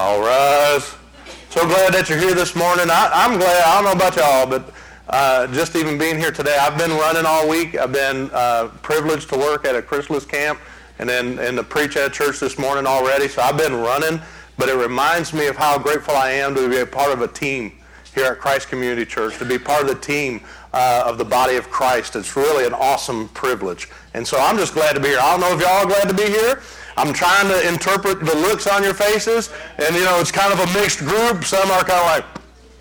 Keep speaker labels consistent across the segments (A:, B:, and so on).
A: All rise. So glad that you're here this morning. I'm glad. I don't know about y'all, but just even being here today, I've been running all week. I've been privileged to work at a Chrysalis camp and then to preach at church this morning already. So I've been running, but it reminds me of how grateful I am to be a part of a team here at Christ Community Church, to be part of the team of the body of Christ. It's really an awesome privilege. And so I'm just glad to be here. I don't know if y'all are glad to be here. I'm trying to interpret the looks on your faces, and it's kind of a mixed group. Some are kind of like,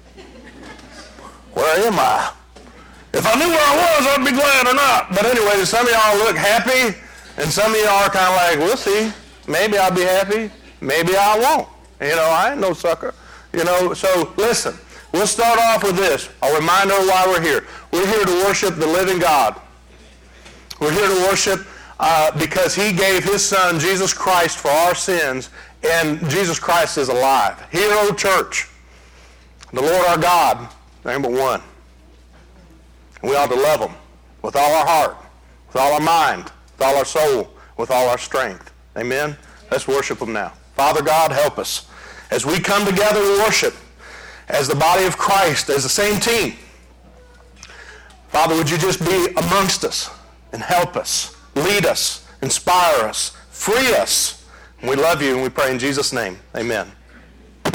A: where am I? If I knew where I was, I'd be glad or not. But anyway, some of y'all look happy, and some of y'all are kind of like, we'll see. Maybe I'll be happy. Maybe I won't. I ain't no sucker. So listen, we'll start off with this, a reminder of why we're here. We're here to worship the living God. We're here to worship because he gave his son, Jesus Christ, for our sins, and Jesus Christ is alive. Hero Church, the Lord our God, number one. And we ought to love him with all our heart, with all our mind, with all our soul, with all our strength. Amen? Let's worship him now. Father God, help us. As we come together to worship, as the body of Christ, as the same team, Father, would you just be amongst us and help us, lead us, inspire us, free us. And we love you and we pray in Jesus' name. Amen.
B: Okay,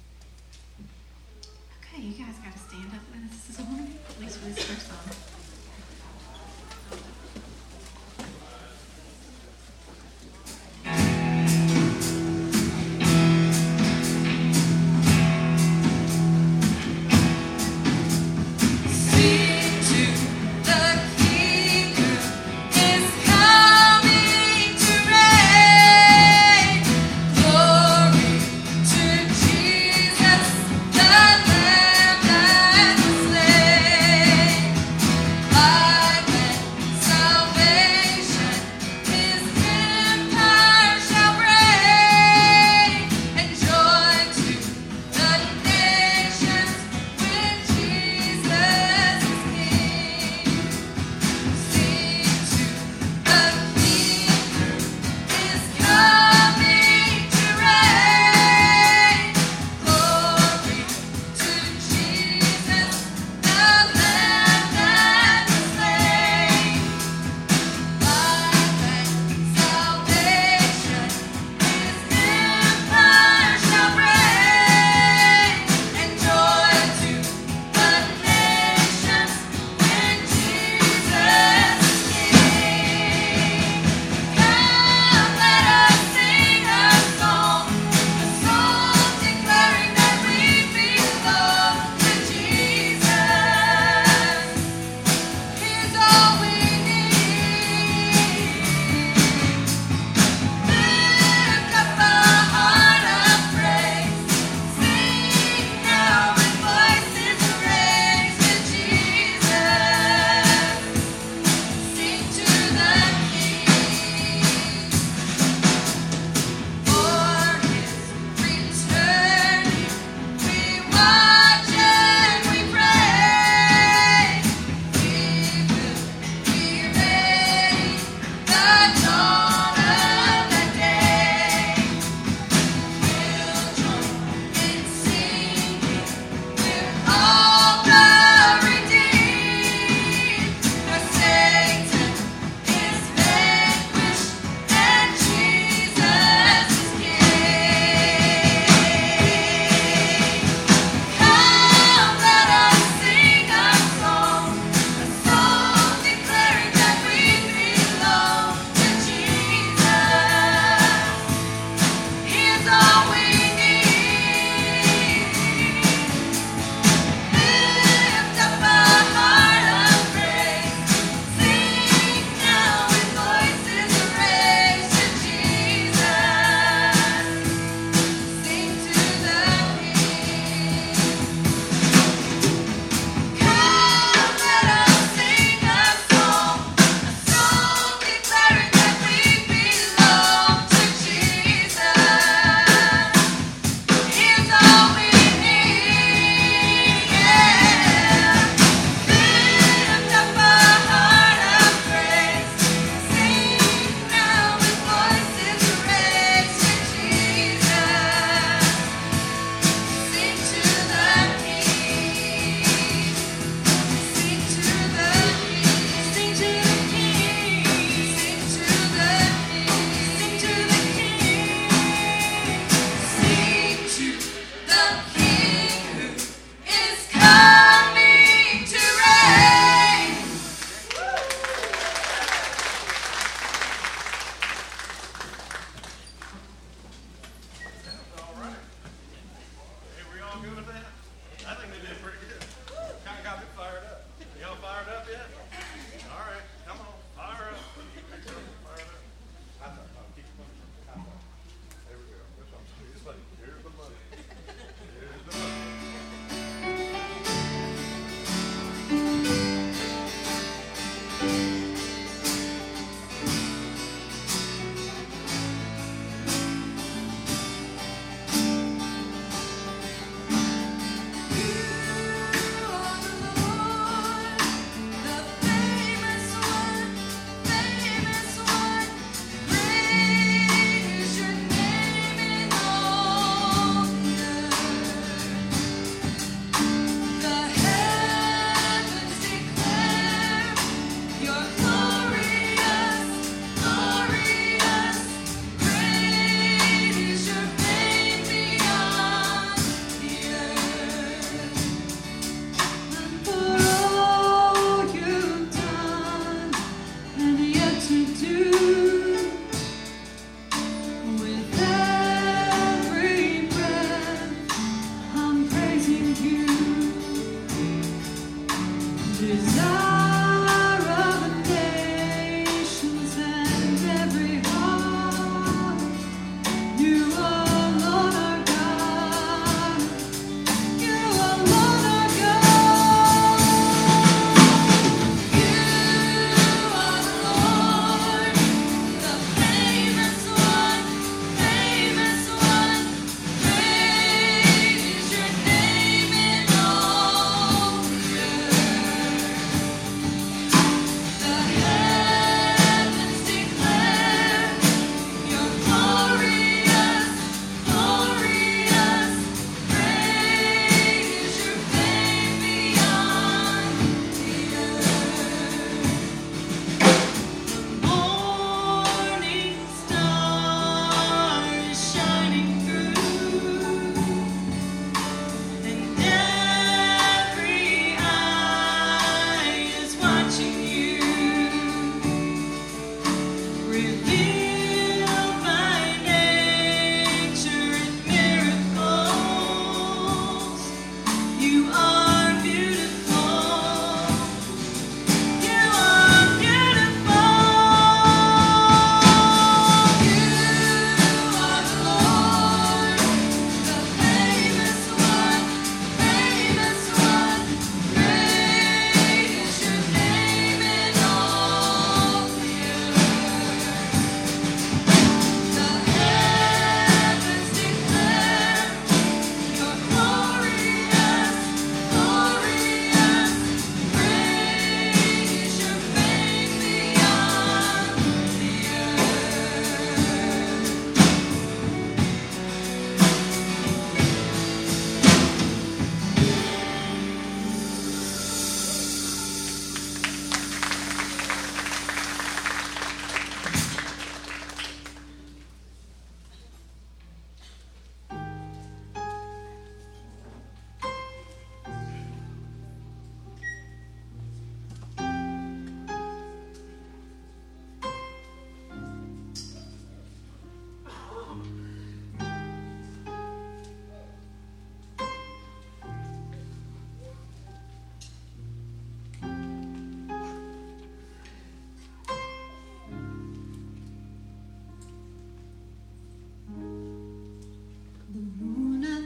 B: you guys got to stand up with us this morning, at least for this first song.
C: Glory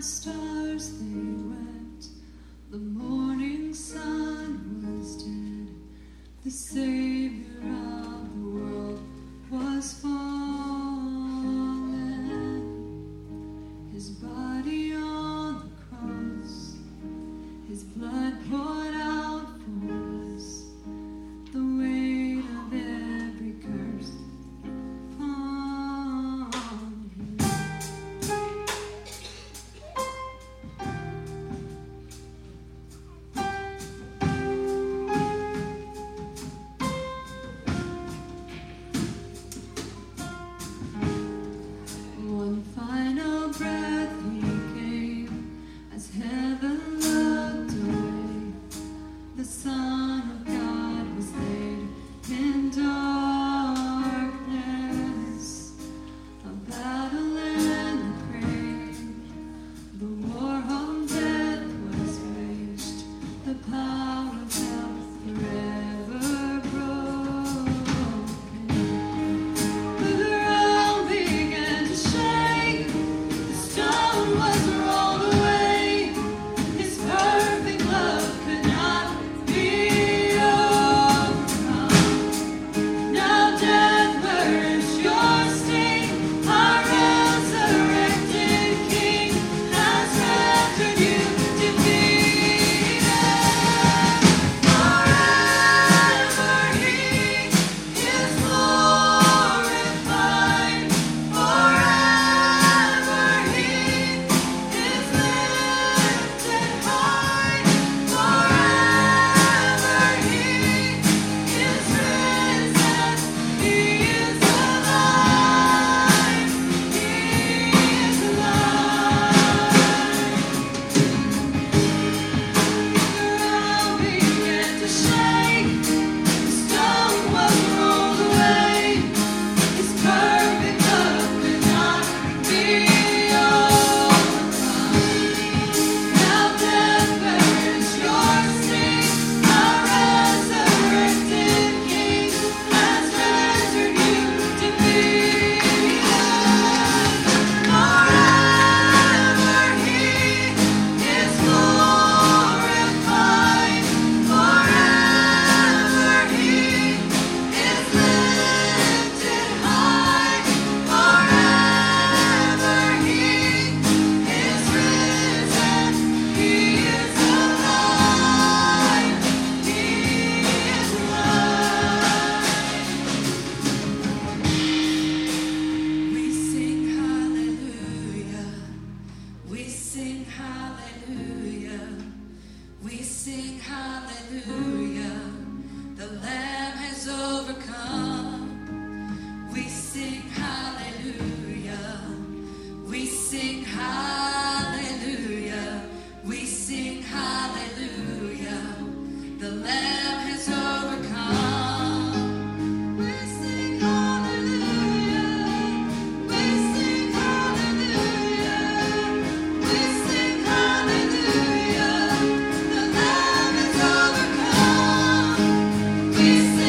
C: stars they wept. The morning sun was dead. The Savior of the world was fallen. His body on the cross, his blood poured out for us. The weight of every curse on him. One final breath he gave as heaven looked away. The Son of God was laid in darkness. A battle in the grave. The war on death was waged. The power of hell forever broken. The ground began to shake. The stone was rolled away. His perfect love could not be overcome. Now death, where is your sting? Our resurrected King has rendered you defeated. Forever he is glorified. Forever he is lifted high. Forever he is risen. He is alive. He is alive. The ground began to shake. The stone was rolled away. His perfect love could not be overcome. Now death, where is your sting? Our resurrected King has rendered you defeated. Forever he is glorified. Forever he is lifted high. Forever he is risen. He is alive. He is alive. We sing hallelujah. We sing hallelujah. We sing hallelujah. The Lamb has overcome. We sing hallelujah. We sing hallelujah. We sing hallelujah. The Lamb has overcome. We sing hallelujah. We sing hallelujah. We sing hallelujah. The Lamb has overcome. We sing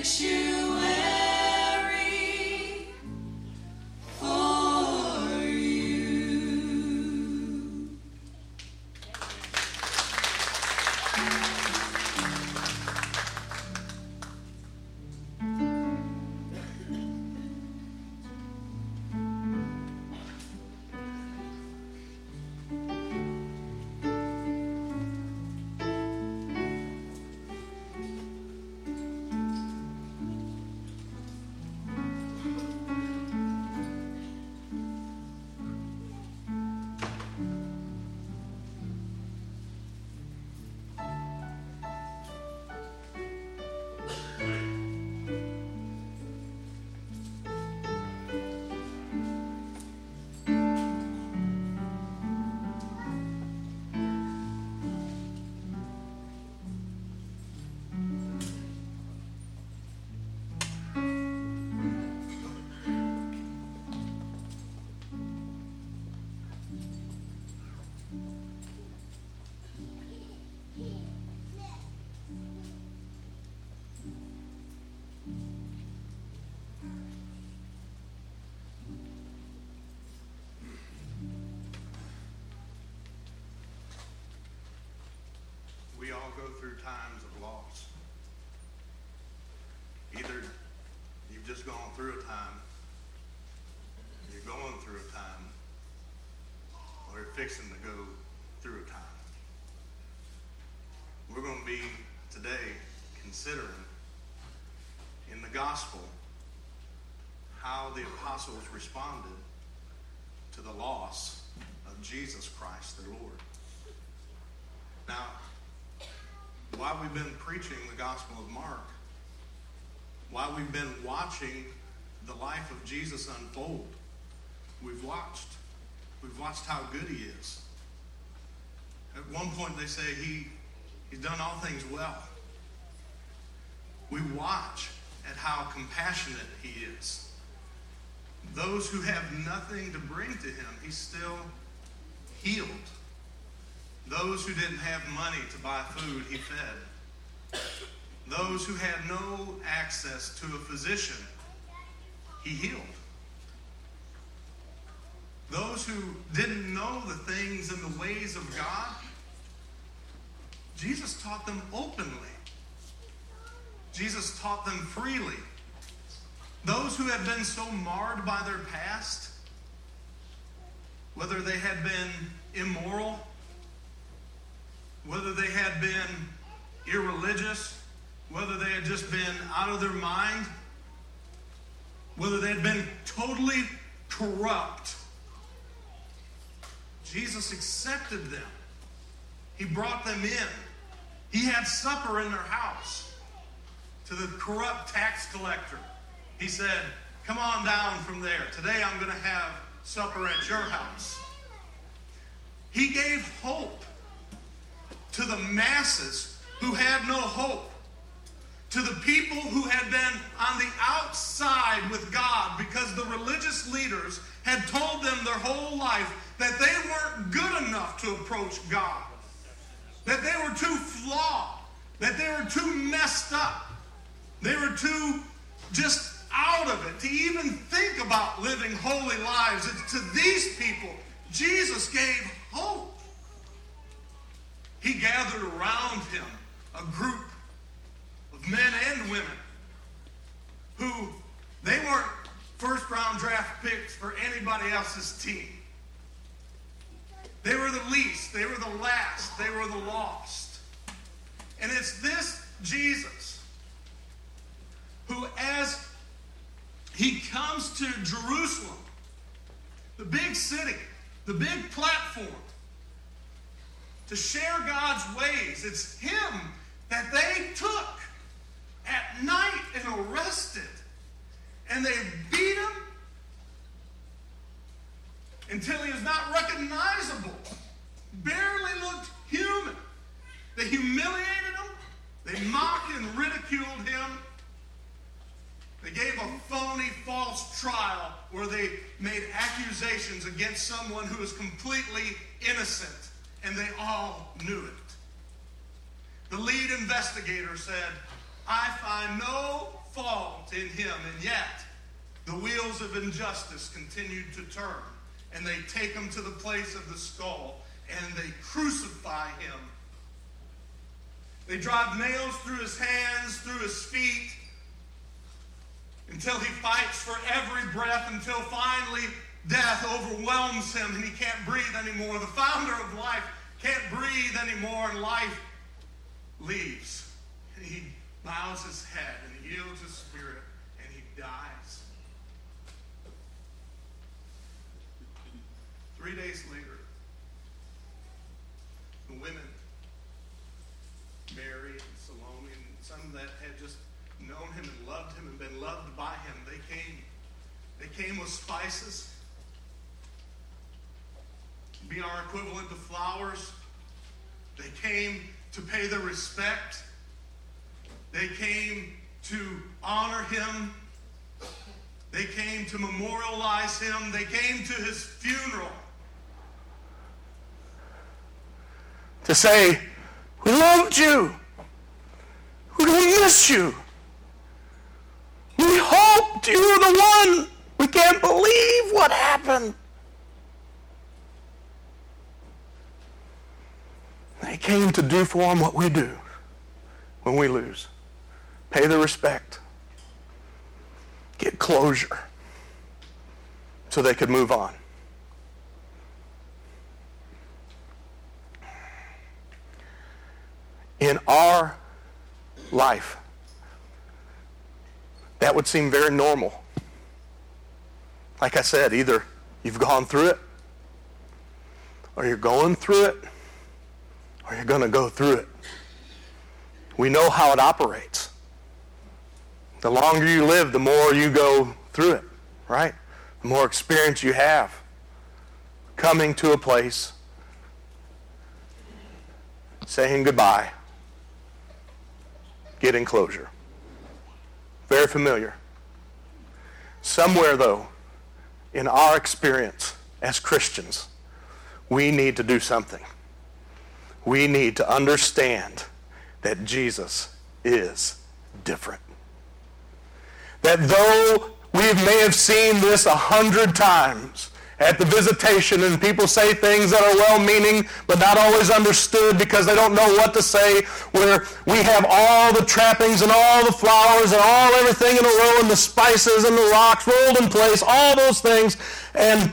C: sanctuary for you.
A: We all go through times of loss. Either you've just gone through a time, you're going through a time, or you're fixing to go through a time. We're going to be today considering in the gospel how the apostles responded to the loss of Jesus Christ, their Lord. Now, while we've been preaching the Gospel of Mark, while we've been watching the life of Jesus unfold, we've watched how good he is. At one point they say he's done all things well. We watch at how compassionate he is. Those who have nothing to bring to him, he's still healed. Those who didn't have money to buy food, he fed. Those who had no access to a physician, he healed. Those who didn't know the things and the ways of God, Jesus taught them openly. Jesus taught them freely. Those who had been so marred by their past, whether they had been immoral, whether they had been irreligious, whether they had just been out of their mind, whether they had been totally corrupt, Jesus accepted them. He brought them in. He had supper in their house. To the corrupt tax collector, he said, "Come on down from there. Today I'm going to have supper at your house." He gave hope to the masses who had no hope, to the people who had been on the outside with God because the religious leaders had told them their whole life that they weren't good enough to approach God, that they were too flawed, that they were too messed up, they were too just out of it to even think about living holy lives. It's to these people Jesus gave hope. He gathered around him a group of men and women who they weren't first-round draft picks for anybody else's team. They were the least, they were the last, they were the lost. And it's this Jesus who, as he comes to Jerusalem, the big city, the big platform, to share God's ways, it's him that they took at night and arrested. And they beat him until he was not recognizable. Barely looked human. They humiliated him. They mocked and ridiculed him. They gave a phony, false trial where they made accusations against someone who was completely innocent. And they all knew it. The lead investigator said, "I find no
D: fault in him, and yet the wheels of injustice continued to turn, and they take him to the place of the skull, and they crucify him. They drive nails through his hands, through his feet, until he fights for every breath, until finally death overwhelms him and he can't breathe anymore. The founder of life can't breathe anymore, and life leaves. And he bows his head and he yields his spirit and he dies. 3 days later, the women, Mary and Salome, and some that had just known him and loved him and been loved by him, they came with spices. Be our equivalent to flowers. They came to pay their respect. They came to honor him. They came to memorialize him. They came to his funeral.
A: To say, we loved you. We're going to miss you. We hoped you were the one. We can't believe what happened. They came to do for him what we do when we lose. Pay the respect. Get closure so they could move on. In our life, that would seem very normal. Like I said, either you've gone through it, or you're going through it, or you're going to go through it. We know how it operates. The longer you live, the more you go through it, right? The more experience you have coming to a place, saying goodbye, getting closure. Very familiar. Somewhere, though, in our experience as Christians, we need to do something. We need to understand that Jesus is different. That though we may have seen this 100 times at the visitation, and people say things that are well-meaning but not always understood because they don't know what to say, where we have all the trappings and all the flowers and all everything in a row and the spices and the rocks rolled in place, all those things, and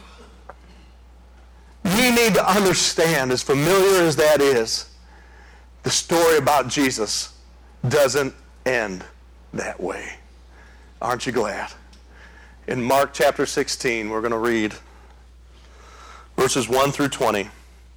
A: we need to understand, as familiar as that is, the story about Jesus doesn't end that way. Aren't you glad? In Mark chapter 16, we're going to read verses 1 through 20.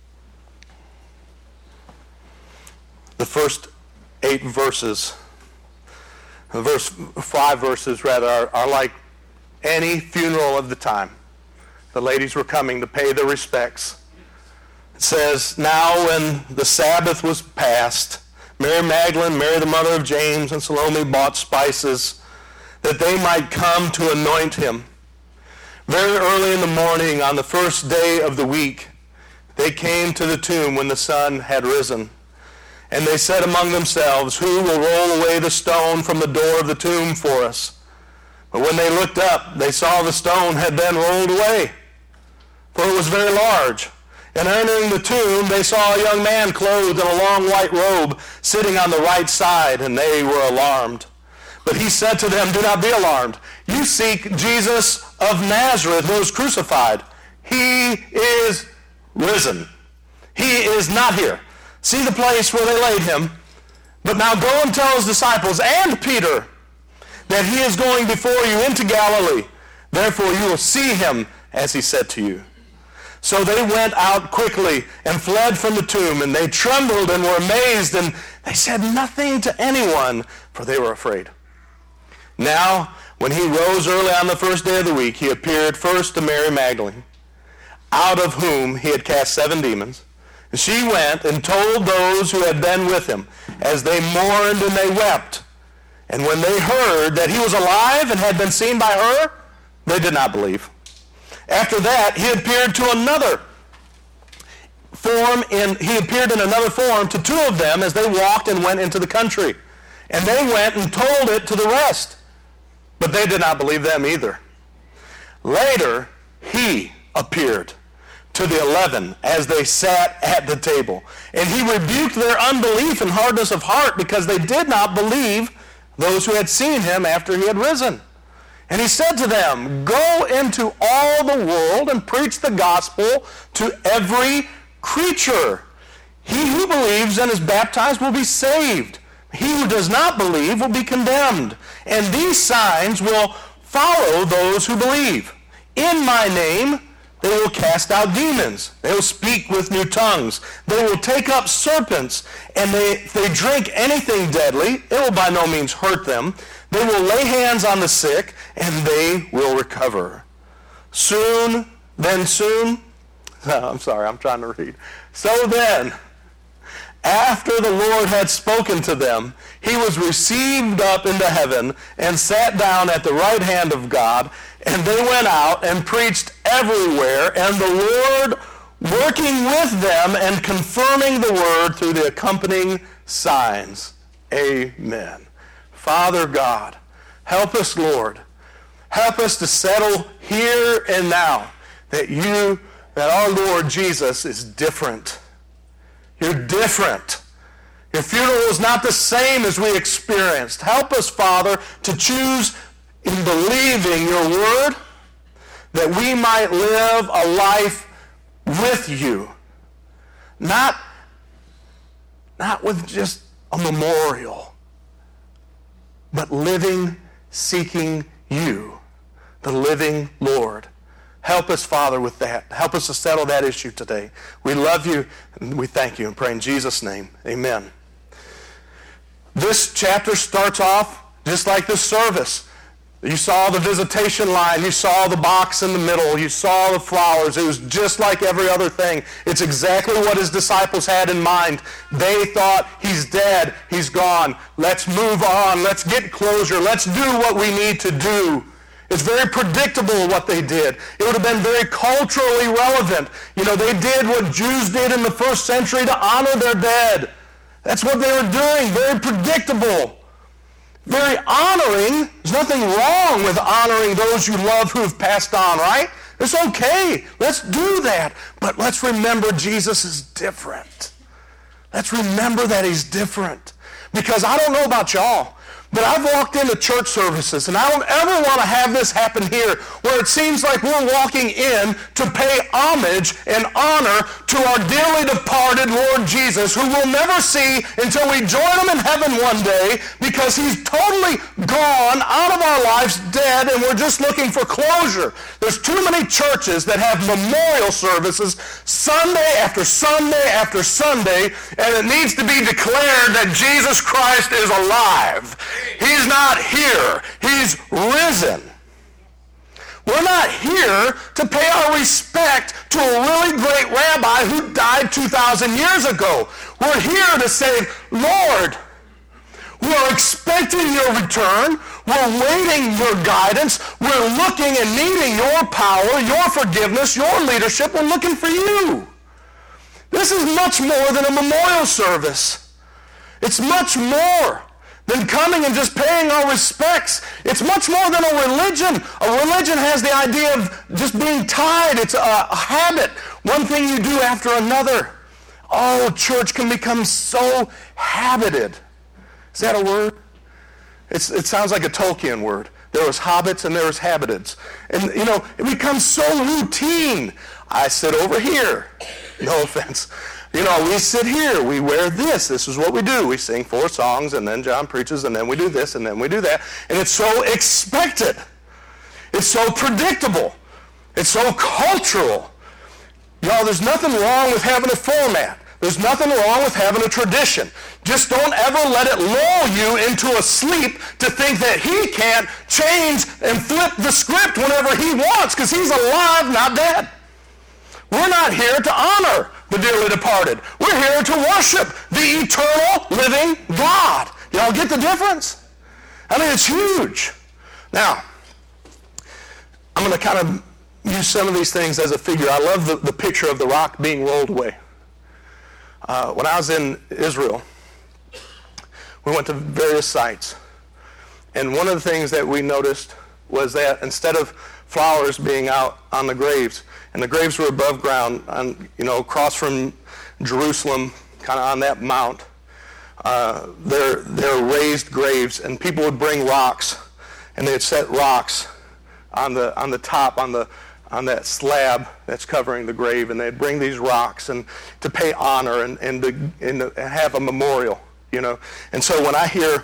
A: The first 8 verses, the 5 verses rather, are like any funeral of the time. The ladies were coming to pay their respects. It says, now when the Sabbath was past, Mary Magdalene, Mary the mother of James, and Salome bought spices that they might come to anoint him. Very early in the morning, on the first day of the week, they came to the tomb when the sun had risen. And they said among themselves, who will roll away the stone from the door of the tomb for us? But when they looked up, they saw the stone had been rolled away, for it was very large. And entering the tomb, they saw a young man clothed in a long white robe, sitting on the right side, and they were alarmed. But he said to them, do not be alarmed. You seek Jesus of Nazareth, who was crucified. He is risen. He is not here. See the place where they laid him. But now go and tell his disciples and Peter that he is going before you into Galilee. Therefore you will see him as he said to you. So they went out quickly and fled from the tomb, and they trembled and were amazed, and they said nothing to anyone, for they were afraid. Now, when he rose early on the first day of the week, he appeared first to Mary Magdalene, out of whom he had cast 7 demons. And she went and told those who had been with him, as they mourned and they wept. And when they heard that he was alive and had been seen by her, they did not believe. After that, he appeared in another form to 2 of them as they walked and went into the country. And they went and told it to the rest. But they did not believe them either. Later, he appeared to the 11 as they sat at the table. And he rebuked their unbelief and hardness of heart because they did not believe those who had seen him after he had risen. And he said to them, "Go into all the world and preach the gospel to every creature. He who believes and is baptized will be saved. He who does not believe will be condemned. And these signs will follow those who believe. In my name they will cast out demons. They will speak with new tongues. They will take up serpents. And if they drink anything deadly, it will by no means hurt them. They will lay hands on the sick, and they will recover. So then, after the Lord had spoken to them, he was received up into heaven and sat down at the right hand of God. And they went out and preached everywhere, and the Lord working with them and confirming the word through the accompanying signs. Amen. Father God, help us, Lord. Help us to settle here and now that our Lord Jesus is different. You're different. Your funeral is not the same as we experienced. Help us, Father, to choose in believing your word that we might live a life with you. Not with just a memorial, but living, seeking you, the living Lord. Help us, Father, with that. Help us to settle that issue today. We love you, and we thank you, and pray in Jesus' name. Amen. This chapter starts off just like this service. You saw the visitation line. You saw the box in the middle. You saw the flowers. It was just like every other thing. It's exactly what his disciples had in mind. They thought, he's dead. He's gone. Let's move on. Let's get closure. Let's do what we need to do. It's very predictable what they did. It would have been very culturally relevant. They did what Jews did in the first century to honor their dead. That's what they were doing. Very predictable. Very honoring. There's nothing wrong with honoring those you love who have passed on, right? It's okay. Let's do that. But let's remember Jesus is different. Let's remember that he's different. Because I don't know about y'all, but I've walked into church services, and I don't ever want to have this happen here, where it seems like we're walking in to pay homage and honor to our dearly departed Lord Jesus, who we'll never see until we join him in heaven one day, because he's totally gone out of our lives, dead, and we're just looking for closure. There's too many churches that have memorial services Sunday after Sunday after Sunday, and it needs to be declared that Jesus Christ is alive. He's not here. He's risen. We're not here to pay our respect to a really great rabbi who died 2,000 years ago. We're here to say, Lord, we are expecting your return. We're waiting your guidance. We're looking and needing your power, your forgiveness, your leadership. We're looking for you. This is much more than a memorial service. It's much more than coming and just paying our respects. It's much more than a religion. A religion has the idea of just being tied. It's a habit. One thing you do after another. Oh, church can become so habited. Is that a word? It sounds like a Tolkien word. There was hobbits and there was habiteds. And, it becomes so routine. I sit over here. No offense. We sit here, we wear this is what we do. We sing 4 songs, and then John preaches, and then we do this, and then we do that. And it's so expected. It's so predictable. It's so cultural. There's nothing wrong with having a format. There's nothing wrong with having a tradition. Just don't ever let it lull you into a sleep to think that he can't change and flip the script whenever he wants, because he's alive, not dead. We're not here to honor the dearly departed. We're here to worship the eternal, living God. Y'all get the difference? It's huge. Now, I'm going to kind of use some of these things as a figure. I love the picture of the rock being rolled away. When I was in Israel, We went to various sites. And one of the things that we noticed was that instead of flowers being out on the graves, and the graves were above ground, across from Jerusalem, kind of on that mount, they're raised graves, and people would bring rocks, and they'd set rocks on the top, on that slab that's covering the grave, and they'd bring these rocks and to pay honor and to have a memorial, And so when I hear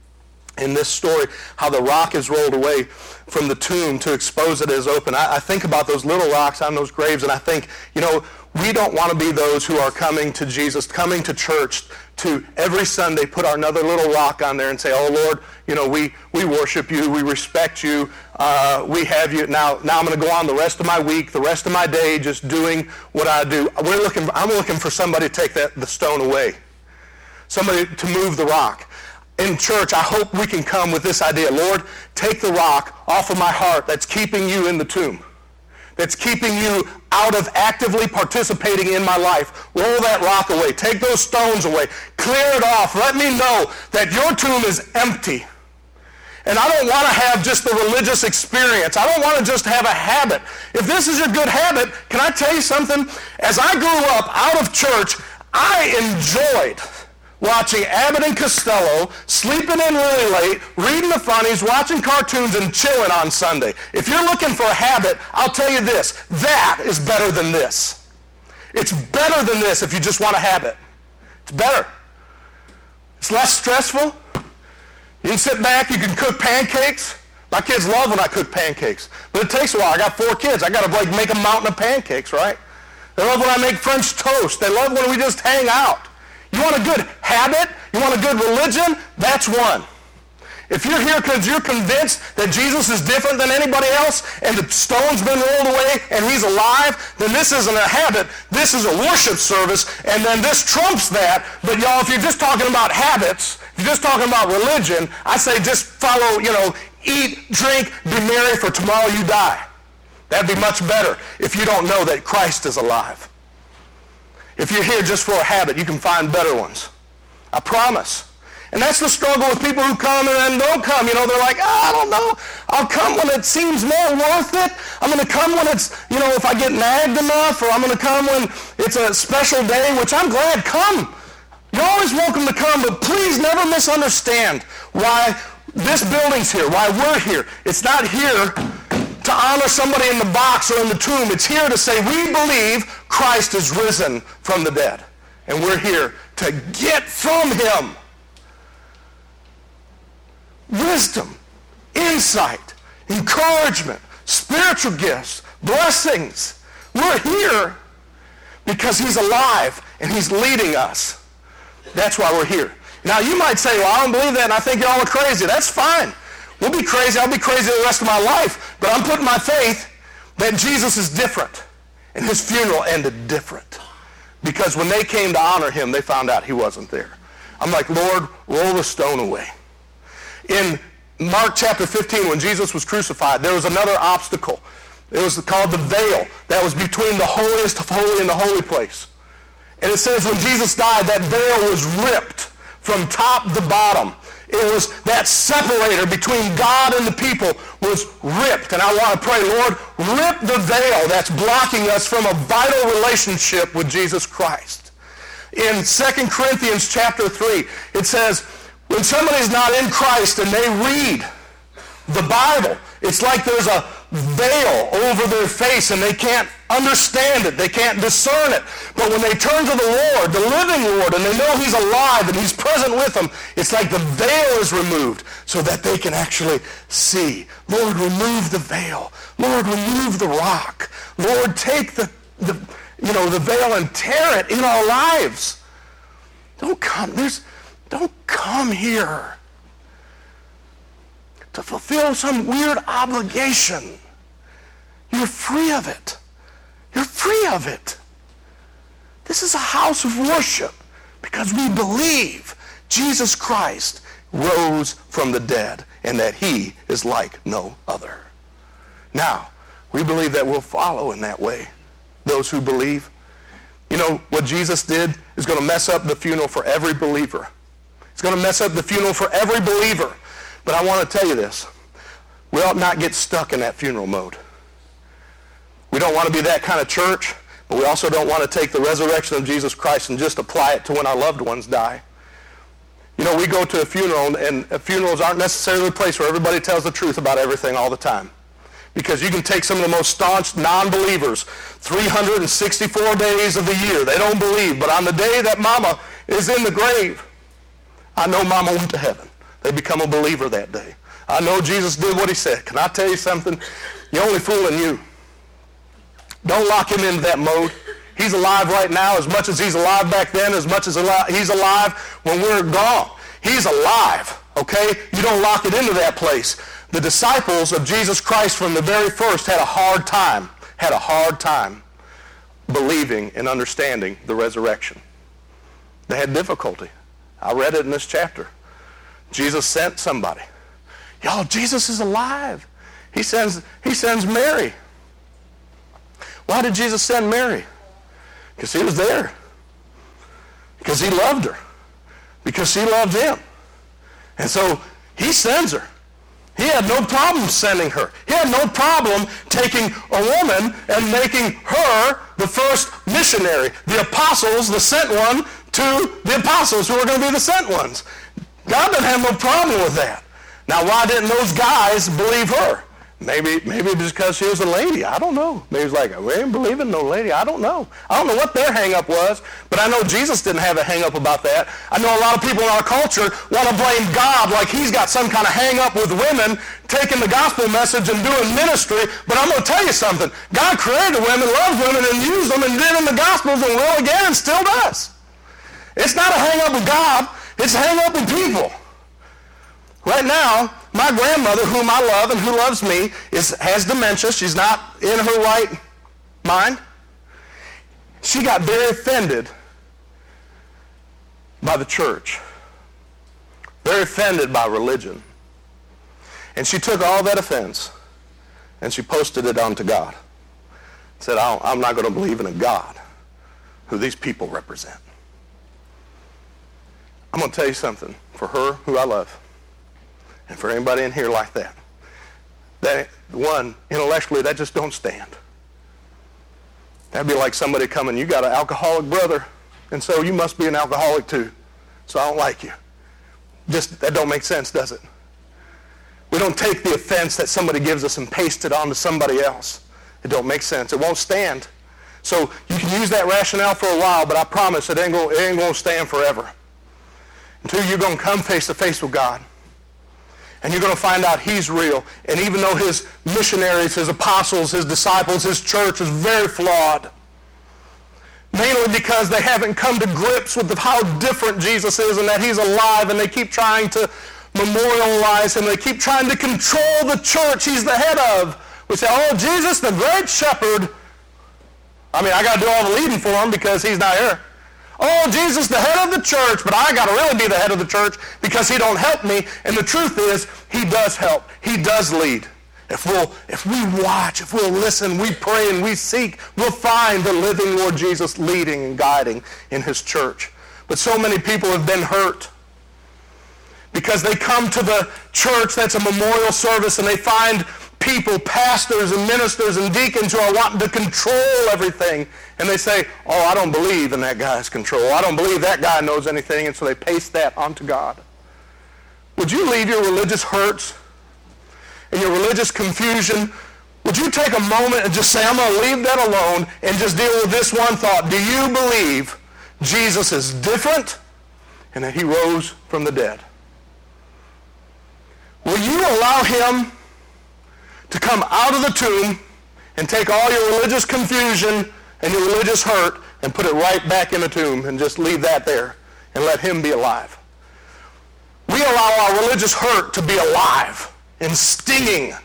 A: in this story how the rock is rolled away from the tomb to expose it as open, I think about those little rocks on those graves, and I think, we don't want to be those who are coming to Jesus, coming to church, to every Sunday put another little rock on there and say, oh Lord, we worship you, we respect you, we have you. Now I'm going to go on the rest of my week, the rest of my day, just doing what I do. I'm looking for somebody to take the stone away, somebody to move the rock. In church, I hope we can come with this idea, Lord, take the rock off of my heart that's keeping you in the tomb, that's keeping you out of actively participating in my life. Roll that rock away. Take those stones away. Clear it off. Let me know that your tomb is empty. And I don't want to have just the religious experience. I don't want to just have a habit. If this is your good habit, can I tell you something? As I grew up out of church, I enjoyed watching Abbott and Costello, sleeping in really late, reading the funnies, watching cartoons, and chilling on Sunday. If you're looking for a habit, I'll tell you this, that is better than this. It's better than this if you just want a habit. It's better. It's less stressful. You can sit back, you can cook pancakes. My kids love when I cook pancakes, but it takes a while. I got 4 kids. I got to make a mountain of pancakes, right? They love when I make French toast. They love when we just hang out. You want a good habit? You want a good religion? That's one. If you're here because you're convinced that Jesus is different than anybody else and the stone's been rolled away and he's alive, then this isn't a habit. This is a worship service, and then this trumps that. But y'all, if you're just talking about habits, if you're just talking about religion, I say just follow, eat, drink, be merry, for tomorrow you die. That'd be much better if you don't know that Christ is alive. If you're here just for a habit, you can find better ones. I promise. And that's the struggle with people who come and then don't come. They're like, I don't know. I'll come when it seems more worth it. I'm going to come when it's, if I get nagged enough, or I'm going to come when it's a special day, which I'm glad. Come. You're always welcome to come, but please never misunderstand why this building's here, why we're here. It's not here to honor somebody in the box or in the tomb. It's here to say we believe Christ is risen from the dead. And we're here to get from him wisdom, insight, encouragement, spiritual gifts, blessings. We're here because he's alive and he's leading us. That's why we're here. Now you might say, well, I don't believe that and I think y'all are crazy. That's fine. We'll be crazy. I'll be crazy the rest of my life. But I'm putting my faith that Jesus is different. And his funeral ended different. Because when they came to honor him, they found out he wasn't there. I'm like, Lord, roll the stone away. In Mark chapter 15, when Jesus was crucified, there was another obstacle. It was called the veil that was between the holiest of holy and the holy place. And it says when Jesus died, that veil was ripped from top to bottom. It was that separator between God and the people was ripped. And I want to pray, Lord, rip the veil that's blocking us from a vital relationship with Jesus Christ. In 2 Corinthians chapter 3, it says, when somebody's not in Christ and they read the Bible, it's like there's a veil over their face and they can't understand it. They can't discern it. But when they turn to the Lord, the living Lord, and they know he's alive and he's present with them, it's like the veil is removed so that they can actually see. Lord, remove the veil. Lord, remove the rock. Lord, take the veil and tear it in our lives. Don't come here to fulfill some weird obligation. You're free of it. You're free of it. This is a house of worship because we believe Jesus Christ rose from the dead and that he is like no other. Now, we believe that we'll follow in that way, those who believe. What Jesus did is going to mess up the funeral for every believer. It's going to mess up the funeral for every believer. But I want to tell you this. We ought not get stuck in that funeral mode. We don't want to be that kind of church, but we also don't want to take the resurrection of Jesus Christ and just apply it to when our loved ones die. You know, we go to a funeral, and funerals aren't necessarily a place where everybody tells the truth about everything all the time. Because you can take some of the most staunch non-believers, 364 days of the year, they don't believe, but on the day that mama is in the grave, I know mama went to heaven. They become a believer that day. I know Jesus did what he said. Can I tell you something? You're only fooling you. Don't lock him into that mode. He's alive right now as much as he's alive back then, as much as he's alive when we're gone. He's alive, okay? You don't lock it into that place. The disciples of Jesus Christ from the very first had a hard time believing and understanding the resurrection. They had difficulty. I read it in this chapter. Jesus sent somebody. Y'all, Jesus is alive. He sends Mary. Why did Jesus send Mary? Because he was there. Because he loved her. Because she loved him. And so he sends her. He had no problem sending her. He had no problem taking a woman and making her the first missionary. The apostles, the sent one, to the apostles who were going to be the sent ones. God didn't have no problem with that. Now, why didn't those guys believe her? Maybe because she was a lady. I don't know. Maybe it's like, we ain't believing no lady. I don't know. I don't know what their hang-up was, but I know Jesus didn't have a hang-up about that. I know a lot of people in our culture want to blame God like he's got some kind of hang-up with women taking the gospel message and doing ministry, but I'm going to tell you something. God created women, loved women, and used them and did in the gospels and will again and still does. It's not a hang-up with God. It's a hang-up with people. Right now, my grandmother, whom I love and who loves me, has dementia. She's not in her right mind. She got very offended by the church, very offended by religion. And she took all that offense and she posted it onto God. Said, I'm not going to believe in a God who these people represent. I'm going to tell you something. For her, who I love, and for anybody in here like that, one, intellectually, that just don't stand. That'd be like somebody coming, you got an alcoholic brother, and so you must be an alcoholic too, so I don't like you. That don't make sense, does it? We don't take the offense that somebody gives us and paste it onto somebody else. It don't make sense. It won't stand. So you can use that rationale for a while, but I promise it ain't going to stand forever. Until you're going to come face to face with God. And you're going to find out he's real. And even though his missionaries, his apostles, his disciples, his church is very flawed, mainly because they haven't come to grips with how different Jesus is and that he's alive, and they keep trying to memorialize him. They keep trying to control the church he's the head of. We say, oh, Jesus, the great shepherd. I mean, I got to do all the leading for him because he's not here. Oh, Jesus, the head of the church, but I got to really be the head of the church because he don't help me. And the truth is, he does help. He does lead. If we watch, if we'll listen, we pray and we seek, we'll find the living Lord Jesus leading and guiding in his church. But so many people have been hurt because they come to the church that's a memorial service and they find people, pastors and ministers and deacons who are wanting to control everything. And they say, oh, I don't believe in that guy's control. I don't believe that guy knows anything. And so they paste that onto God. Would you leave your religious hurts and your religious confusion? Would you take a moment and just say, I'm going to leave that alone and just deal with this one thought. Do you believe Jesus is different and that he rose from the dead? Will you allow him to come out of the tomb and take all your religious confusion and your religious hurt and put it right back in the tomb and just leave that there and let him be alive? We allow our religious hurt to be alive and stinging.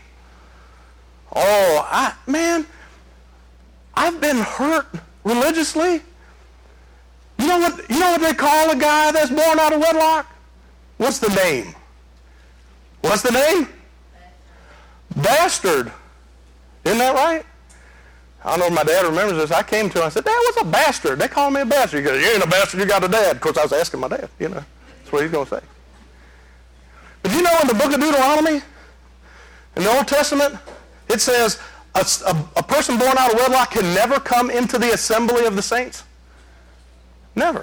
A: Oh, I've been hurt religiously. You know what they call a guy that's born out of wedlock? What's the name? What's the name? Bastard. Isn't that right? I don't know if my dad remembers this. I came to him, I said, Dad, what's a bastard? They call me a bastard. He goes, you ain't a bastard, you got a dad. Of course, I was asking my dad, It's That's what he's going to say. But you know in the book of Deuteronomy, in the Old Testament, it says a person born out of wedlock can never come into the assembly of the saints. Never.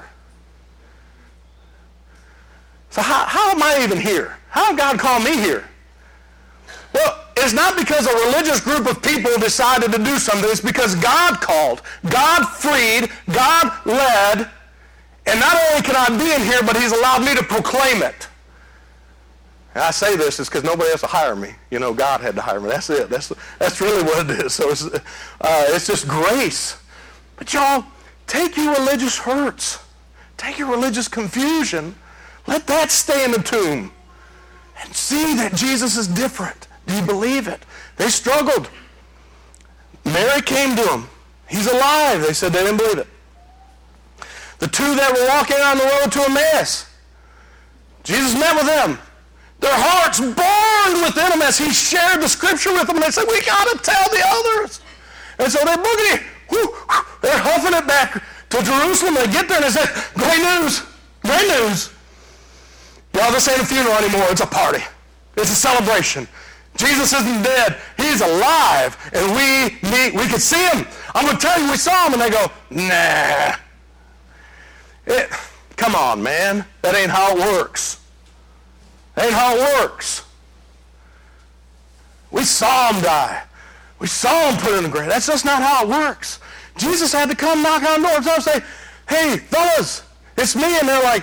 A: So how am I even here? How did God call me here? Well, it's not because a religious group of people decided to do something. It's because God called, God freed, God led, and not only can I be in here, but he's allowed me to proclaim it. And I say this is because nobody else will hire me. You know, God had to hire me. That's it. That's really what it is. So it's just grace. But y'all, take your religious hurts. Take your religious confusion. Let that stay in the tomb. And see that Jesus is different. Do you believe it? They struggled. Mary came to him. He's alive. They said they didn't believe it. The two that were walking on the road to Emmaus, Jesus met with them. Their hearts burned within them as he shared the scripture with them. And they said, we got to tell the others. And so they're boogity. They're huffing it back to Jerusalem. They get there and they say, great news. Great news. Y'all, this ain't a funeral anymore. It's a party. It's a celebration. Jesus isn't dead. He's alive. And we could see him. I'm going to tell you, we saw him. And they go, nah. Come on, man. That ain't how it works. That ain't how it works. We saw him die. We saw him put in the grave. That's just not how it works. Jesus had to come knock on doors and say, hey, fellas, it's me. And they're like,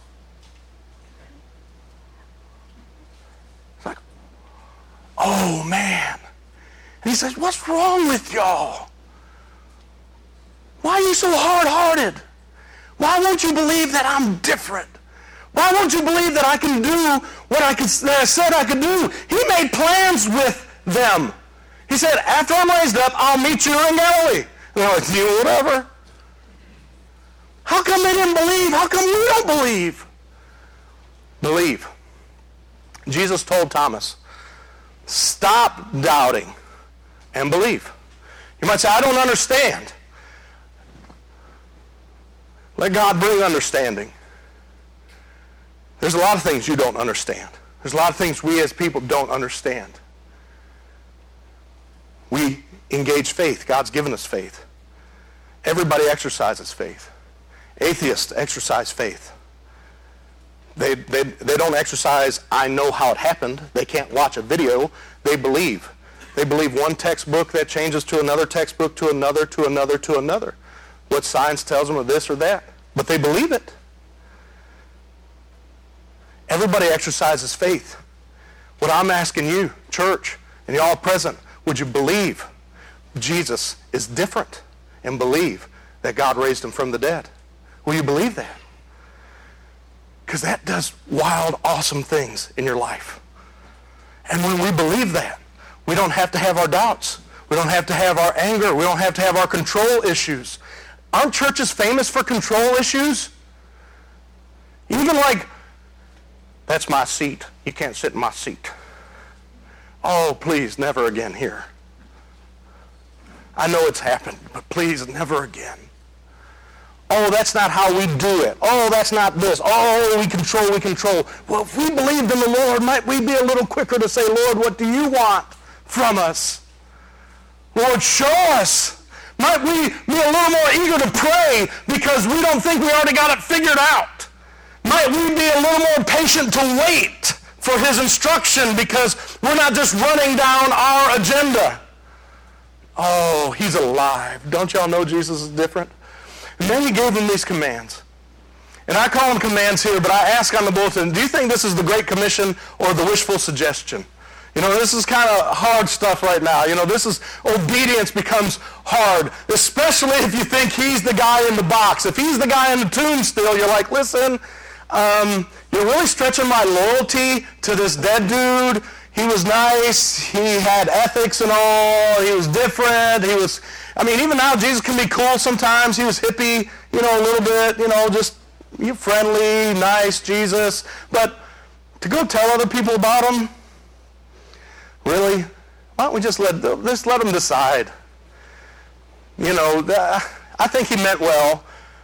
A: oh, man. And he says, what's wrong with y'all? Why are you so hard-hearted? Why won't you believe that I'm different? Why won't you believe that I can do what that I said I could do? He made plans with them. He said, after I'm raised up, I'll meet you in Galilee. And they're like, whatever. How come they didn't believe? How come we don't believe? Believe. Jesus told Thomas, stop doubting and believe. You might say, I don't understand. Let God bring understanding. There's a lot of things you don't understand. There's a lot of things we as people don't understand. We engage faith. God's given us faith. Everybody exercises faith. Atheists exercise faith. They don't exercise, I know how it happened. They can't watch a video. They believe. They believe one textbook that changes to another textbook, to another, to another, to another. What science tells them of this or that. But they believe it. Everybody exercises faith. What I'm asking you, church, and y'all present, would you believe Jesus is different and believe that God raised him from the dead? Will you believe that? Because that does wild, awesome things in your life. And when we believe that, we don't have to have our doubts. We don't have to have our anger. We don't have to have our control issues. Aren't churches famous for control issues? Even like, that's my seat. You can't sit in my seat. Oh, please, never again here. I know it's happened, but please, never again. Oh, that's not how we do it. Oh, that's not this. Oh, we control. Well, if we believed in the Lord, might we be a little quicker to say, Lord, what do you want from us? Lord, show us. Might we be a little more eager to pray because we don't think we already got it figured out? Might we be a little more patient to wait for his instruction because we're not just running down our agenda? Oh, he's alive. Don't y'all know Jesus is different? And then he gave them these commands. And I call them commands here, but I ask on the bulletin, do you think this is the Great Commission or the wishful suggestion? You know, this is kind of hard stuff right now. You know, this is, obedience becomes hard, especially if you think he's the guy in the box. If he's the guy in the tomb still, you're like, listen, you're really stretching my loyalty to this dead dude. He was nice. He had ethics and all. He was different. Even now, Jesus can be cool sometimes. He was hippie, a little bit, just friendly, nice Jesus. But to go tell other people about him, really? Why don't we just let them decide? I think he meant well,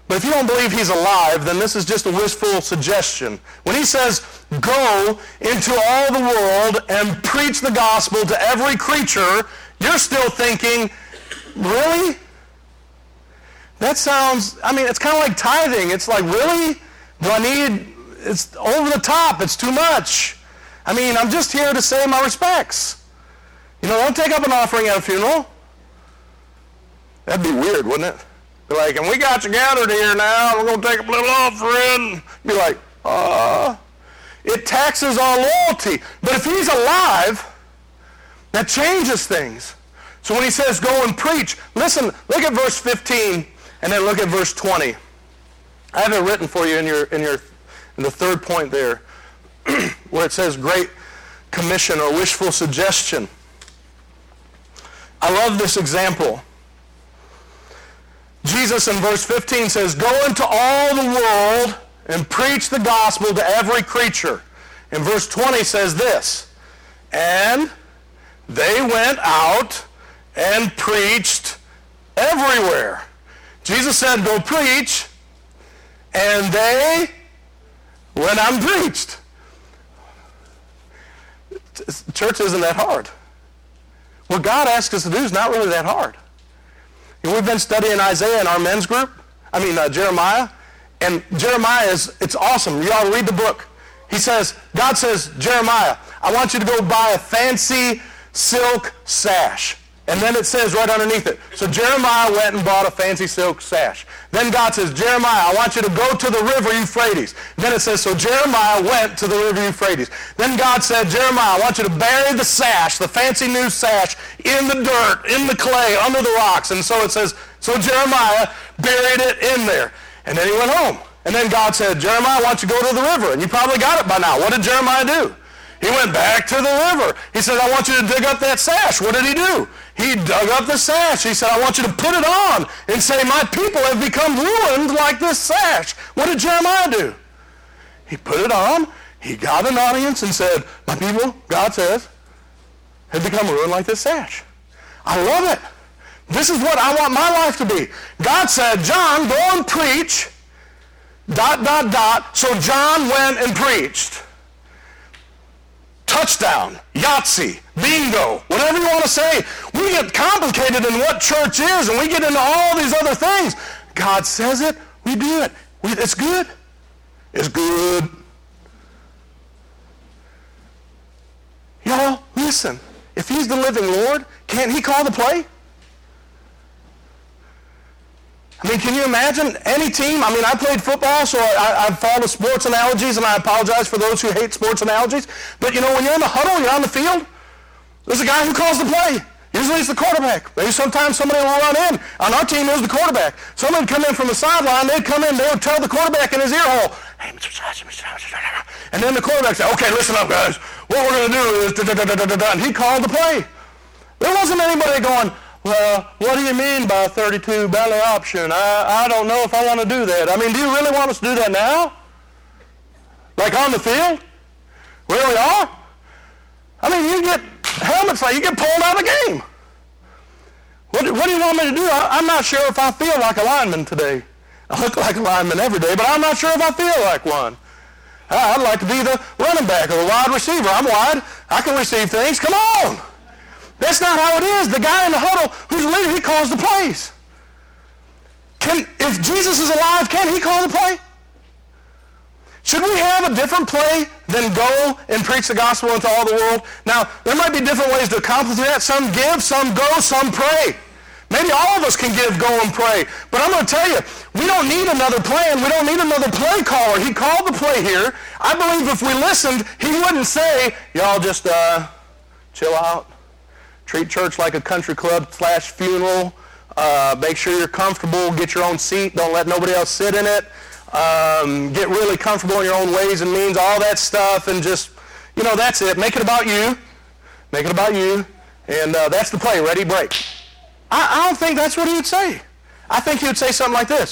A: But if you don't believe he's alive, then this is just a wishful suggestion. When he says, go into all the world and preach the gospel to every creature, you're still thinking, really? That sounds, it's kind of like tithing. It's like, really? It's over the top. It's too much. I'm just here to say my respects. Don't take up an offering at a funeral. That'd be weird, wouldn't it? Be like, and we got you gathered here now. We're going to take a little offering. Be like, it taxes our loyalty. But if he's alive, that changes things. So when he says go and preach, listen, look at verse 15 and then look at verse 20. I have it written for you in the third point there where it says great commission or wishful suggestion. I love this example. Jesus in verse 15 says, go into all the world and preach the gospel to every creature. And verse 20 says this, and they went out and preached everywhere. Jesus said, go preach, and they went out and preached. Church isn't that hard. What God asks us to do is not really that hard. We've been studying Isaiah in our men's group. Jeremiah. And Jeremiah it's awesome. You ought to read the book. God says, Jeremiah, I want you to go buy a fancy silk sash. And then it says right underneath it. So Jeremiah went and bought a fancy silk sash. Then God says, Jeremiah, I want you to go to the river Euphrates. Then it says, so Jeremiah went to the river Euphrates. Then God said, Jeremiah, I want you to bury the sash, the fancy new sash, in the dirt, in the clay, under the rocks. And so it says, so Jeremiah buried it in there. And then he went home. And then God said, Jeremiah, I want you to go to the river. And you probably got it by now. What did Jeremiah do? He went back to the river. He said, I want you to dig up that sash. What did he do? He dug up the sash. He said, I want you to put it on and say, my people have become ruined like this sash. What did Jeremiah do? He put it on. He got an audience and said, my people, God says, have become ruined like this sash. I love it. This is what I want my life to be. God said, John, go and preach, ... So John went and preached. Touchdown, Yahtzee, bingo, whatever you want to say. We get complicated in what church is, and we get into all these other things. God says it, we do it. It's good. It's good. Y'all, listen. If he's the living Lord, can't he call the play? Can you imagine any team? I played football, so I follow sports analogies, and I apologize for those who hate sports analogies. But when you're in the huddle, you're on the field, there's a guy who calls the play. Usually it's the quarterback. Maybe sometimes somebody will run in. On our team, it was the quarterback. Someone would come in from the sideline, they'd come in, they would tell the quarterback in his ear hole, hey, and then the quarterback said, okay, listen up, guys. What we're going to do is, and he called the play. There wasn't anybody going, well, what do you mean by 32 belly option? I don't know if I want to do that. Do you really want us to do that now? Like on the field? Where we are? You get helmets like you get pulled out of the game. What do you want me to do? I'm not sure if I feel like a lineman today. I look like a lineman every day, but I'm not sure if I feel like one. I'd like to be the running back or the wide receiver. I'm wide. I can receive things. Come on. That's not how it is. The guy in the huddle who's the leader, he calls the plays. If Jesus is alive, can he call the play? Should we have a different play than go and preach the gospel into all the world? Now, there might be different ways to accomplish that. Some give, some go, some pray. Maybe all of us can give, go, and pray. But I'm going to tell you, we don't need another plan. We don't need another play caller. He called the play here. I believe if we listened, he wouldn't say, y'all just chill out. Treat church like a country club / funeral. Make sure you're comfortable. Get your own seat. Don't let nobody else sit in it. Get really comfortable in your own ways and means, all that stuff, and just, that's it. Make it about you. Make it about you. And that's the play. Ready, break. I don't think that's what he would say. I think he would say something like this.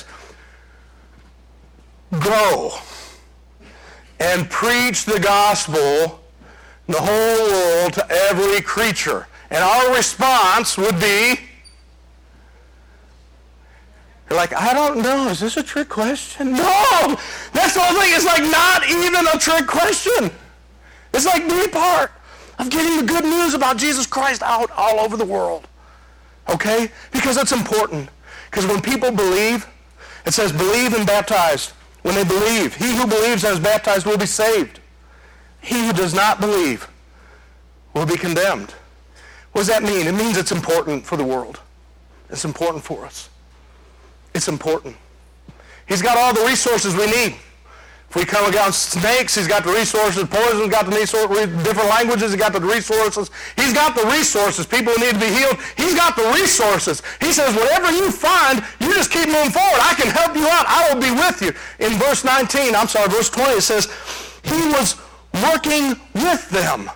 A: Go and preach the gospel in the whole world to every creature. And our response would be, You're like, I don't know. Is this a trick question? No! That's the whole thing. It's like not even a trick question. It's like be part of getting the good news about Jesus Christ out all over the world. Okay? Because it's important. Because when people believe, it says believe and baptize. When they believe, he who believes and is baptized will be saved. He who does not believe will be condemned. What does that mean? It means it's important for the world. It's important for us. It's important. He's got all the resources we need. If we come against snakes, he's got the resources. Poison's got the resources. Different languages, he's got the resources. He's got the resources. People who need to be healed, he's got the resources. He says, whatever you find, you just keep moving forward. I can help you out. I will be with you. In verse 20, it says, he was working with them.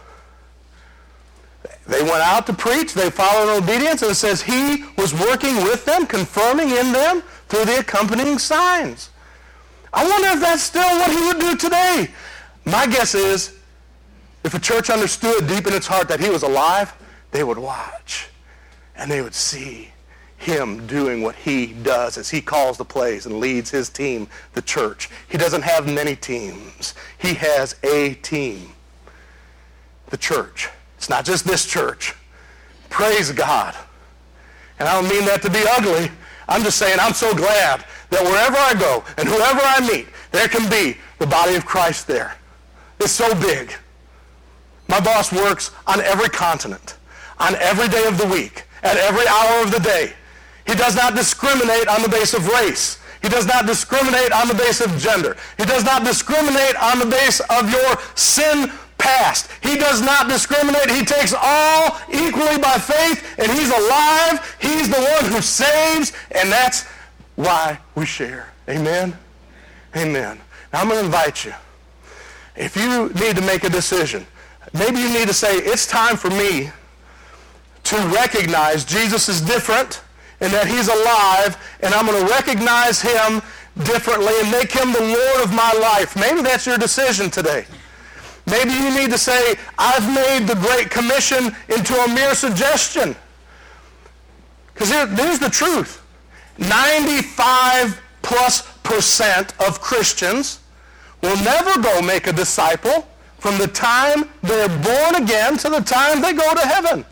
A: They went out to preach. They followed in obedience. And it says he was working with them, confirming in them through the accompanying signs. I wonder if that's still what he would do today. My guess is if a church understood deep in its heart that he was alive, they would watch and they would see him doing what he does as he calls the plays and leads his team, the church. He doesn't have many teams. He has a team, the church. It's not just this church. Praise God. And I don't mean that to be ugly. I'm just saying I'm so glad that wherever I go and whoever I meet, there can be the body of Christ there. It's so big. My boss works on every continent, on every day of the week, at every hour of the day. He does not discriminate on the basis of race. He does not discriminate on the basis of gender. He does not discriminate on the basis of your sin past. He does not discriminate. He takes all equally by faith, and he's alive. He's the one who saves, and that's why we share. Amen? Amen. Now I'm going to invite you. If you need to make a decision, maybe you need to say, it's time for me to recognize Jesus is different and that he's alive, and I'm going to recognize him differently and make him the Lord of my life. Maybe that's your decision today. Maybe you need to say, I've made the Great Commission into a mere suggestion. Because here's the truth. 95+% of Christians will never go make a disciple from the time they're born again to the time they go to heaven.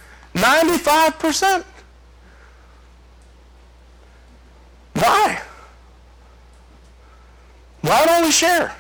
A: 95%. Why? Why don't we share?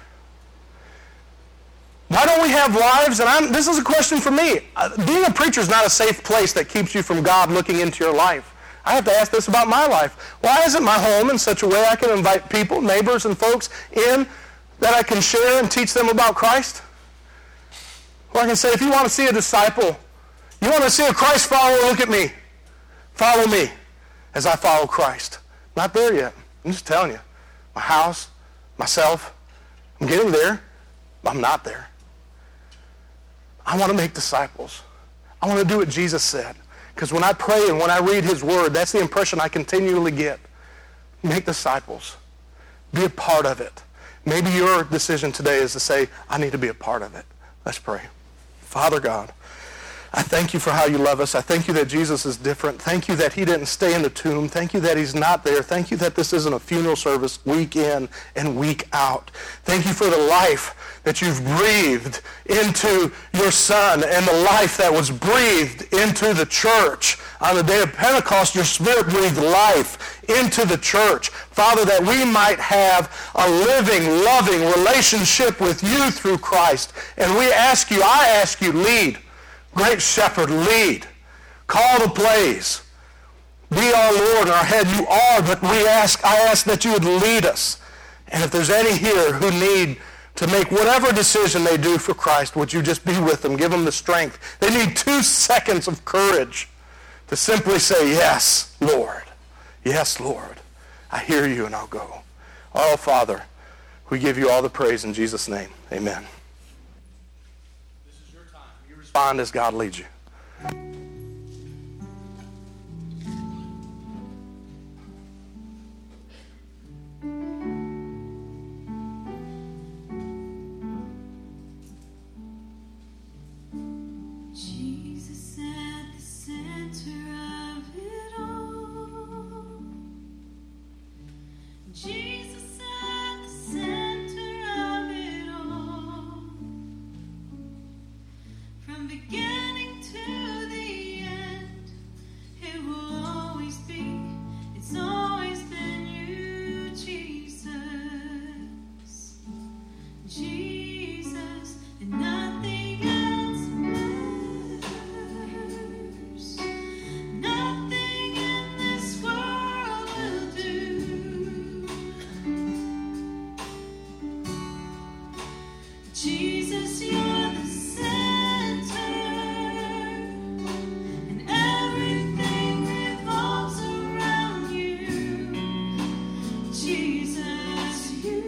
A: Why don't we have lives? And this is a question for me. Being a preacher is not a safe place that keeps you from God looking into your life. I have to ask this about my life. Why isn't my home in such a way I can invite people, neighbors and folks in that I can share and teach them about Christ? Or I can say, if you want to see a disciple, you want to see a Christ follower, look at me. Follow me as I follow Christ. Not there yet. I'm just telling you. My house, myself, I'm getting there. I'm not there. I want to make disciples. I want to do what Jesus said. Because when I pray and when I read his word, that's the impression I continually get. Make disciples. Be a part of it. Maybe your decision today is to say, I need to be a part of it. Let's pray. Father God, I thank you for how you love us. I thank you that Jesus is different. Thank you that he didn't stay in the tomb. Thank you that he's not there. Thank you that this isn't a funeral service week in and week out. Thank you for the life that you've breathed into your Son and the life that was breathed into the church. On the day of Pentecost, your Spirit breathed life into the church. Father, that we might have a living, loving relationship with you through Christ. And I ask you, lead. Great Shepherd, lead. Call the plays. Be our Lord and our head. You are, but I ask that you would lead us. And if there's any here who need to make whatever decision they do for Christ, would you just be with them, give them the strength. They need 2 seconds of courage to simply say, yes, Lord. Yes, Lord. I hear you and I'll go. Oh, Father, we give you all the praise in Jesus' name. Amen. Respond as God leads you.
C: Jesus at the center of it all. beginning to the end, it will always be, it's always been you, Jesus. Jesus, and nothing else matters. Nothing in this world will do. Jesus, you're the center, and everything revolves around you. Jesus, you.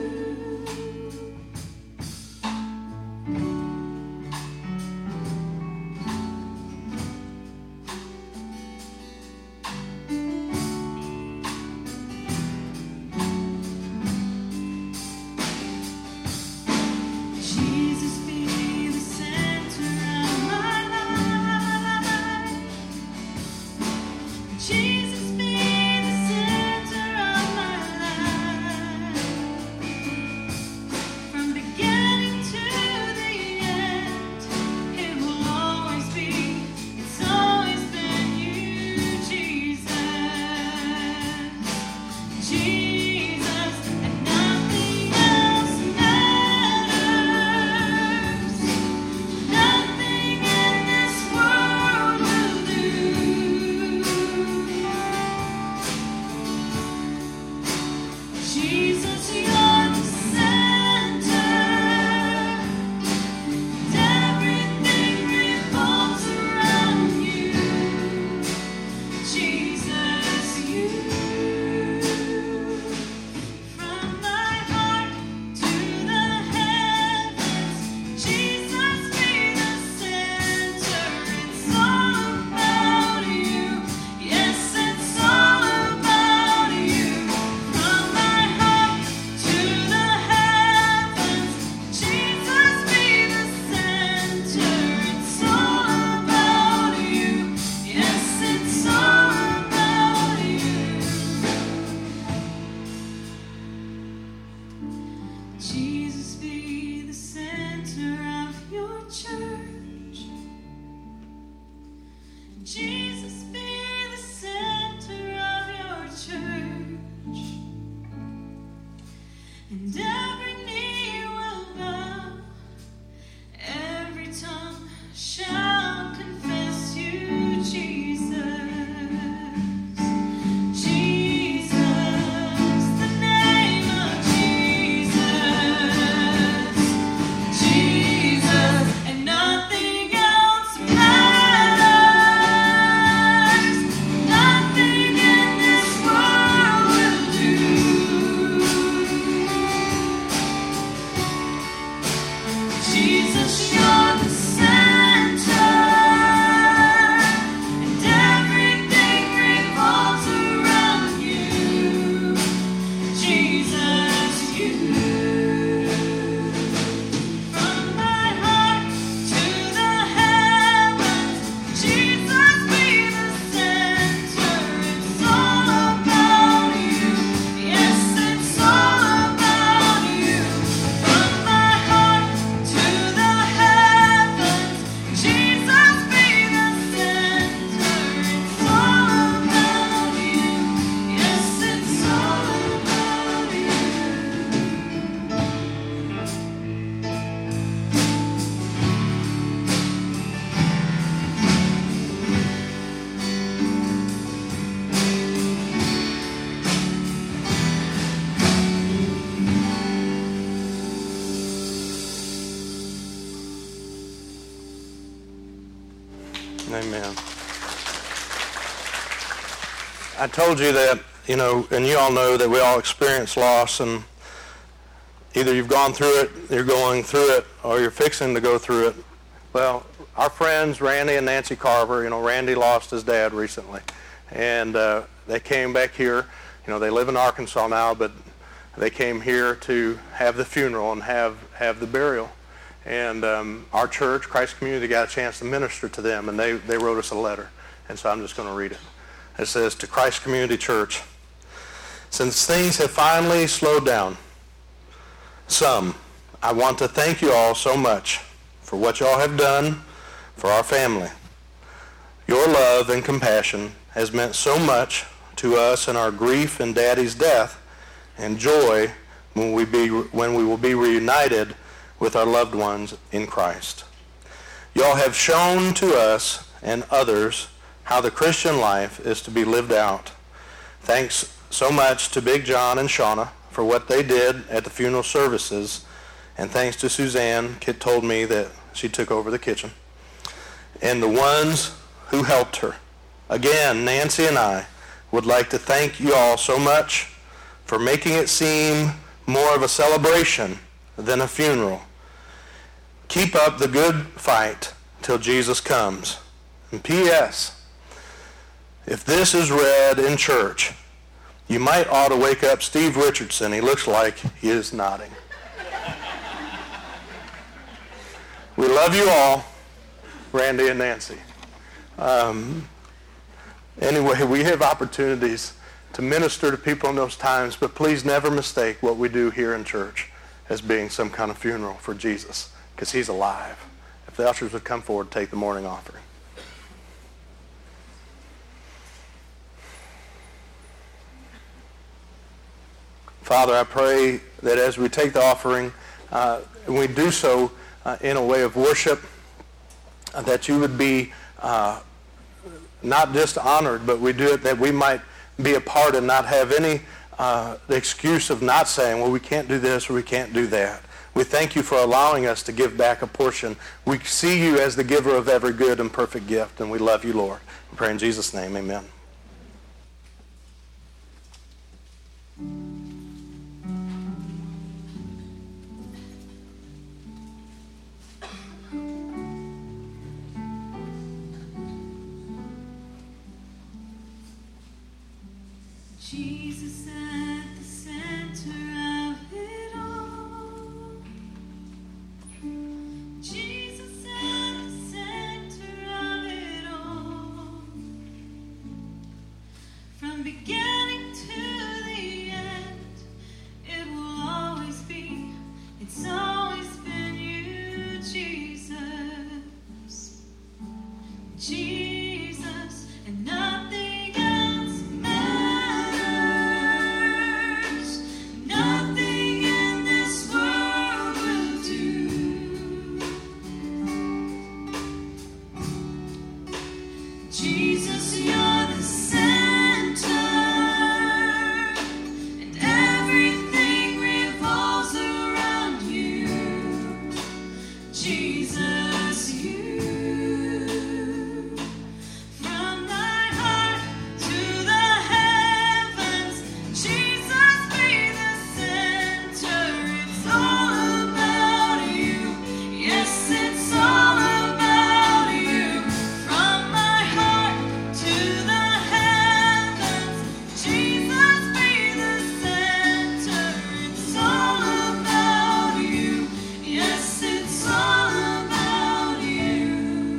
C: Jesus, be the center of my life. Jesus, be the center of my life. From beginning to the end, it will always be, it's always been you, Jesus. Jesus, and nothing else matters. Nothing in this world will do. Jesus, you're the center, and everything revolves around you. Jesus, you. From my heart to the heavens, Jesus, be the center. It's all about you. Yes, it's all about you. From my heart to the heavens, Jesus, be the center. It's all about you. Yes, it's all about you. Jesus, be the center of your church. Jesus, be the center of your church. And every knee will bow, every tongue shall confess you, Jesus. Jesus, the name of Jesus. Jesus, and nothing else matters. Nothing in this world will do. Jesus, you're the center, and everything revolves around you. Jesus, you. From my heart to the heavens, Jesus, be the center. It's all about you. Yes, it's all about you. From my heart to the heavens, Jesus, be the center. It's all about you. Yes, it's all about you.
A: Amen. I told you that, and you all know that we all experience loss, and either you've gone through it, you're going through it, or you're fixing to go through it. Well, our friends Randy and Nancy Carver, Randy lost his dad recently, and they came back here. They live in Arkansas now, but they came here to have the funeral and have the burial. And our church, Christ Community, got a chance to minister to them, and they wrote us a letter. And so I'm just going to read it. It says, to Christ Community Church, since things have finally slowed down some, I want to thank you all so much for what y'all have done for our family. Your love and compassion has meant so much to us in our grief and Daddy's death, and joy when we will be reunited with our loved ones in Christ. Y'all have shown to us and others how the Christian life is to be lived out. Thanks so much to Big John and Shauna for what they did at the funeral services, and thanks to Suzanne. Kit told me that she took over the kitchen, and the ones who helped her. Again, Nancy and I would like to thank you all so much for making it seem more of a celebration than a funeral. Keep up the good fight till Jesus comes. And P.S. If this is read in church, you might ought to wake up Steve Richardson. He looks like he is nodding. We love you all, Randy and Nancy. Anyway, we have opportunities to minister to people in those times, but please never mistake what we do here in church as being some kind of funeral for Jesus, because he's alive. If the ushers would come forward, take the morning offering. Father, I pray that as we take the offering, we do so in a way of worship, that you would be not just honored, but we do it that we might be a part and not have any the excuse of not saying, well, we can't do this or we can't do that. We thank you for allowing us to give back a portion. We see you as the giver of every good and perfect gift, and we love you, Lord. We pray in Jesus' name, amen.
C: Jesus at the center of it all. Jesus at the center of it all. From beginning to the end, it will always be, it's always been you, Jesus. Jesus, and nothing else matters. Nothing in this world will do. Jesus, you're the center, and everything revolves around you. Jesus, you. From my heart to the heavens, Jesus be the center. It's all about you. Yes, it's all about you. From my heart to the heavens, Jesus be the center. It's all about you. Yes, it's all about you.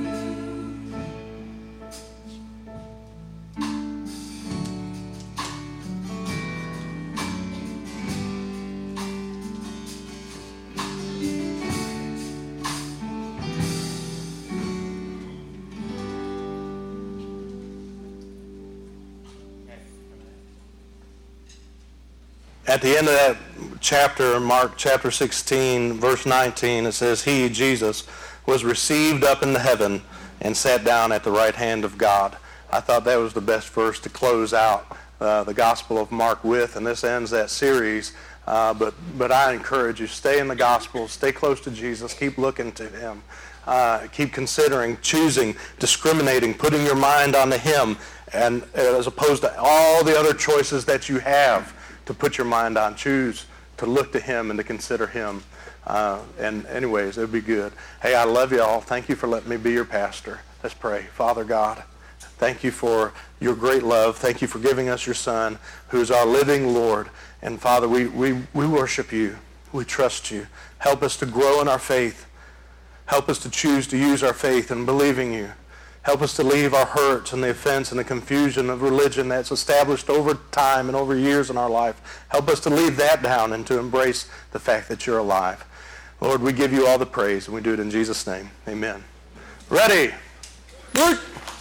A: At the end of that chapter, Mark chapter 16, verse 19, it says, He, Jesus, was received up into heaven and sat down at the right hand of God. I thought that was the best verse to close out the Gospel of Mark with, and this ends that series. But I encourage you, stay in the Gospel, stay close to Jesus, keep looking to Him. Keep considering, choosing, discriminating, putting your mind onto Him, and as opposed to all the other choices that you have to put your mind on. Choose to look to Him and to consider Him. And anyways, it'll be good. Hey, I love you all. Thank you for letting me be your pastor. Let's pray. Father God, thank you for your great love. Thank you for giving us your Son, who's our living Lord. And Father, we worship you. We trust you. Help us to grow in our faith. Help us to choose to use our faith in believing you. Help us to leave our hurts and the offense and the confusion of religion that's established over time and over years in our life. Help us to leave that down and to embrace the fact that you're alive. Lord, we give you all the praise, and we do it in Jesus' name. Amen. Ready. Work.